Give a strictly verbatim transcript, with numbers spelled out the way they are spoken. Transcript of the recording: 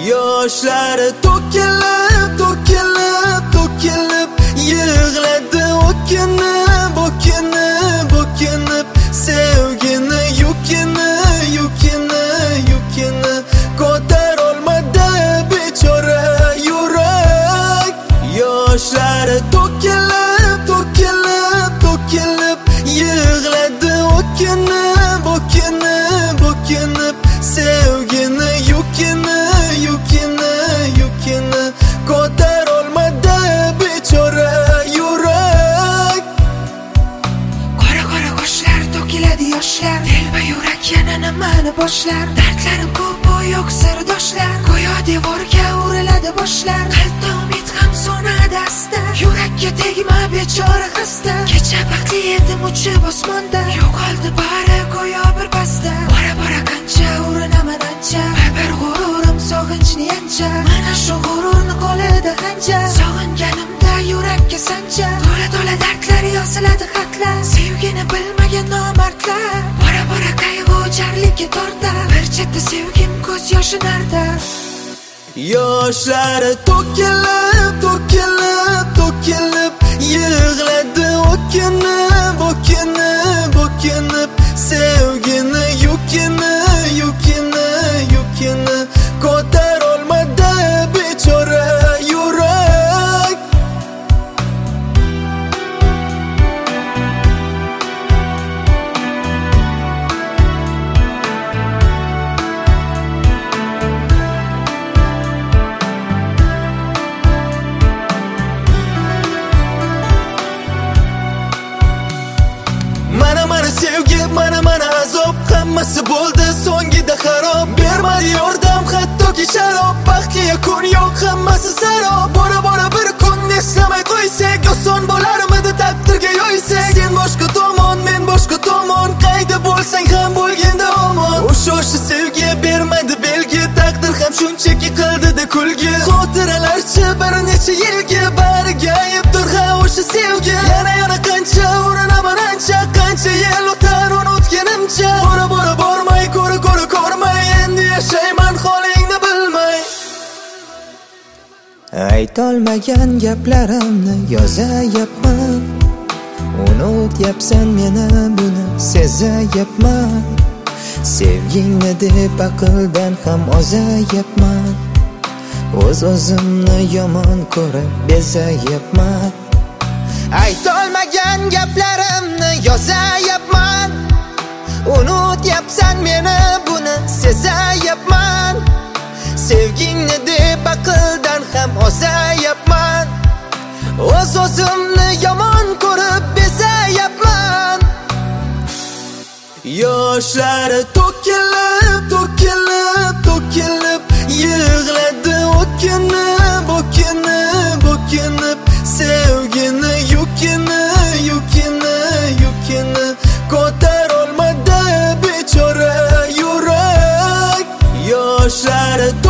Yoshlari to'kilib, to'kilib, to'kilib yig'ladi o'kinib, o'kinib, o'kinib sevgini yukini, yukini, yukini ko'tarolmadi bechora yurak. Yoshlari to'kilib, to'kilib, to'kilib yig'ladi o'kinib, o'kinib, o'kinib sevgini yukini, yukini, yukini ko'tarolmadi bechora yurak. Qora qora qoshlar to'kiladi yoshlar, telba yurak yana nimani boshlar. Dardlarim ko'p u yo'q sirdoshlar, go'yo devorga uriladi boshlar. Qalbda umid ham so'nadi asta, yurakka tegma bechora xasta. Kecha baxtli edim uchib osmonda, yo'qoldi bari go'yo bir pasda. Bora bora qancha urinaman ancha, bir g'ururim sog'inchni yancha. Mana shu g'ururni qo'lida qancha, sog'inganimda yurakka sancha. To'la to'la dardlar yoziladi xatlar, sevgini bilmagan nomardlar. Bora bora qayg'u jarlikka tortar, bir chetda sevgim ko'z yoshi narda. Yoshlari to'kilib, to'kilib, to'kilib yig'ladi o'kinib, o'kinib, o'kinib sevgini yukini, yukini, yukini ko'tarolmadi bechora yurak. Mana mana sevgi, mana mana azob, hammasi bo'ldi so'ngida xarob. Bermadi yordam hattoki sharob, baxtga yakun yo'q, hammasi sarob. Bora bora bir kun eslamay qo'ysak, oson bo'larmidi taqdirga yo'ysak. Sen boshqa tomon, men boshqa tomon, qayda bo'lsang ham bo'lganda omon. O'sha o'sha sevgi bermadi belgi, taqdir ham shunchaki qildida kulgi. Xotiralarcha bir necha yilga bariga ayibdir ha o'sha sevgi. Yana yana qancha urinaman ancha, qancha yil o'tar unutganimcha. Bora bora bormay, ko'ra ko'ra ko'rmay, endi yashayman holingni bilmay. Aytolmagan gaplarimni yozayapman, unutyapsan meni buni sezayapman. Sevgingni deb aqldan ham ozayapman, o'z o'zimni yomon ko'rib bezayapman. Aytolmagan gaplarimni yozayapman, unutyapsan meni buni sezayapman. Sevgingni deb aqldan ham ozayapman, o'z o'zimni yomon ko'rib bezayapman. Yoshlari to'kilib, to'kilib, to'kilib yig'ladi o'kinib, o'kinib, o'kinib sevgini yukini, yukini, yukini ko'tarolmadi bechora yurak. Yoshlari